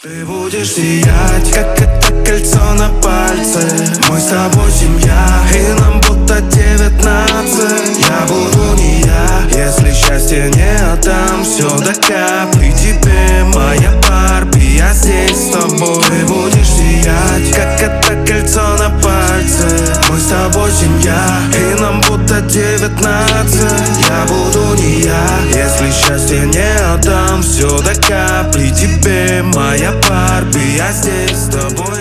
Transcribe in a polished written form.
Ты будешь сиять, как это кольцо на пальце. Мы с тобой семья, и нам будто 19. Я буду не я, если счастье не отдам. Все до капли тебе, моя Барби, я здесь с тобой. Ты будешь сиять, как это кольцо на пальце. Мы с тобой семья, и нам будто 19. Я буду не я, если счастье не отдам. Все до капли тебе, моя Барби, я здесь с тобой.